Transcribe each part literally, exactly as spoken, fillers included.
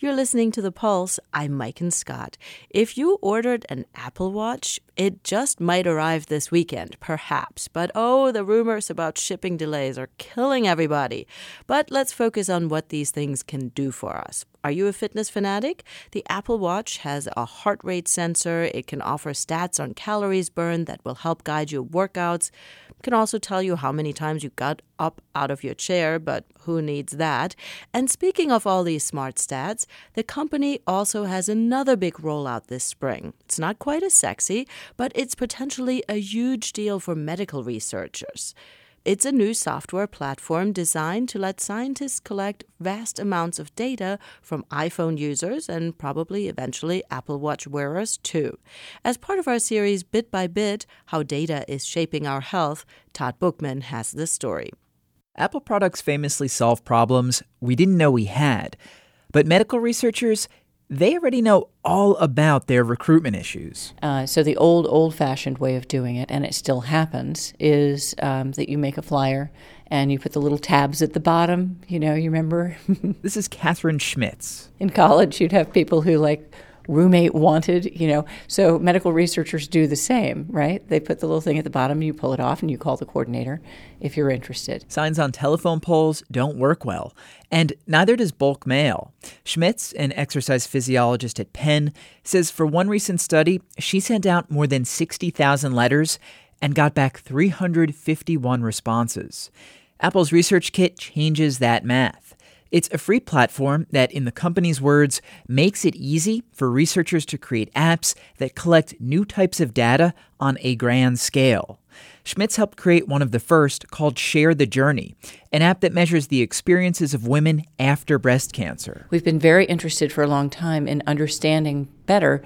You're listening to The Pulse. I'm Mike and Scott. If you ordered an Apple Watch, it just might arrive this weekend, perhaps. But oh, the rumors about shipping delays are killing everybody. But let's focus on what these things can do for us. Are you a fitness fanatic? The Apple Watch has a heart rate sensor. It can offer stats on calories burned that will help guide your workouts. It can also tell you how many times you got up out of your chair, but who needs that? And speaking of all these smart stats, the company also has another big rollout this spring. It's not quite as sexy, but it's potentially a huge deal for medical researchers. It's a new software platform designed to let scientists collect vast amounts of data from iPhone users and probably eventually Apple Watch wearers too. As part of our series Bit by Bit, How Data is Shaping Our Health, Todd Bookman has the story. Apple products famously solve problems we didn't know we had. But medical researchers, they already know all about their recruitment issues. Uh, so the old, old-fashioned way of doing it, and it still happens, is um, that you make a flyer and you put the little tabs at the bottom. You know, you remember? This is Catherine Schmitz. In college, you'd have people who, like, roommate wanted, you know. So medical researchers do the same, right? They put the little thing at the bottom, you pull it off, and you call the coordinator if you're interested. Signs on telephone poles don't work well, and neither does bulk mail. Schmitz, an exercise physiologist at Penn, says for one recent study, she sent out more than sixty thousand letters and got back three hundred fifty-one responses. Apple's Research Kit changes that math. It's a free platform that, in the company's words, makes it easy for researchers to create apps that collect new types of data on a grand scale. Schmitz helped create one of the first, called Share the Journey, an app that measures the experiences of women after breast cancer. We've been very interested for a long time in understanding better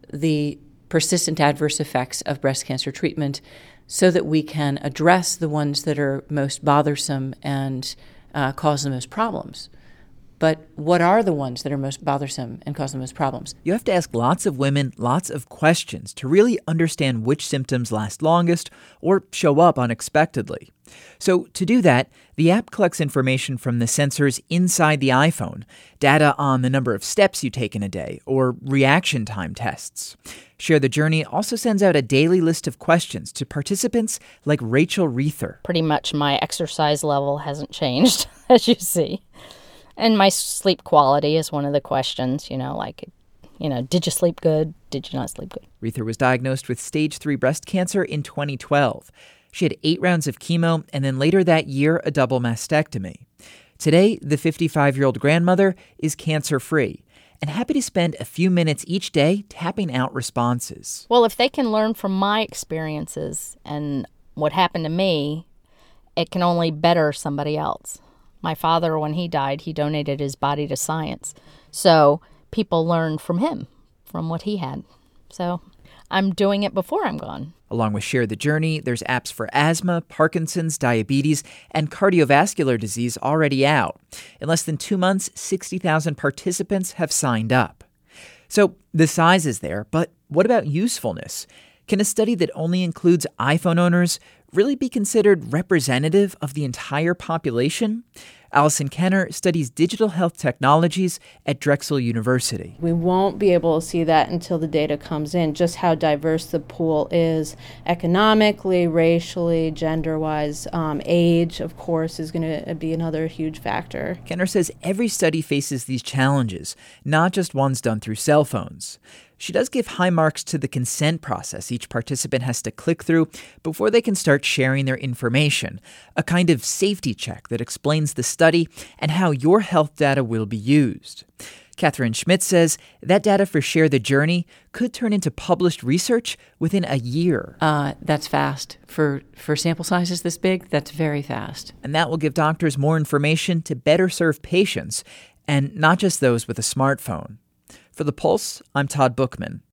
the persistent adverse effects of breast cancer treatment so that we can address the ones that are most bothersome and Uh, cause the most problems. But what are the ones that are most bothersome and cause the most problems? You have to ask lots of women lots of questions to really understand which symptoms last longest or show up unexpectedly. So to do that, the app collects information from the sensors inside the iPhone, data on the number of steps you take in a day, or reaction time tests. Share the Journey also sends out a daily list of questions to participants like Rachel Reether. Pretty much my exercise level hasn't changed, as you see. And my sleep quality is one of the questions, you know, like, you know, did you sleep good? Did you not sleep good? Reether was diagnosed with stage three breast cancer in twenty twelve. She had eight rounds of chemo and then later that year a double mastectomy. Today, the fifty-five-year-old grandmother is cancer-free and happy to spend a few minutes each day tapping out responses. Well, if they can learn from my experiences and what happened to me, it can only better somebody else. My father, when he died, he donated his body to science. So people learned from him, from what he had. So I'm doing it before I'm gone. Along with Share the Journey, there's apps for asthma, Parkinson's, diabetes, and cardiovascular disease already out. In less than two months, sixty thousand participants have signed up. So the size is there, but what about usefulness? Can a study that only includes iPhone owners really be considered representative of the entire population? Allison Kenner studies digital health technologies at Drexel University. We won't be able to see that until the data comes in, just how diverse the pool is economically, racially, gender-wise. Um, age, of course, is going to be another huge factor. Kenner says every study faces these challenges, not just ones done through cell phones. She does give high marks to the consent process each participant has to click through before they can start sharing their information, a kind of safety check that explains the study and how your health data will be used. Catherine Schmitz says that data for Share the Journey could turn into published research within a year. Uh, that's fast. For, for sample sizes this big, that's very fast. And that will give doctors more information to better serve patients, and not just those with a smartphone. For The Pulse, I'm Todd Bookman.